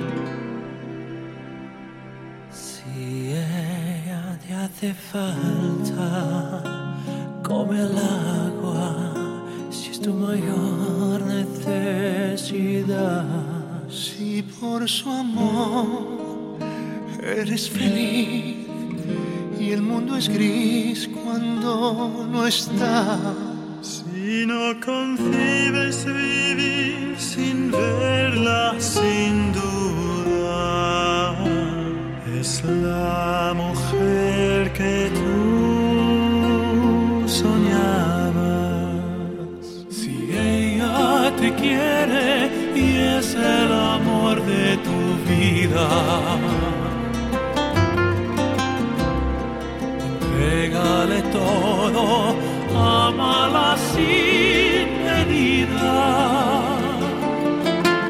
Si ella te hace falta, come el agua, si es tu mayor necesidad. Si por su amor eres feliz y el mundo es gris cuando no está. Si no concibes vivir sin verla, sin duda, es la mujer que tú soñabas. Si ella te quiere y es el amor de tu vida, entrégale todo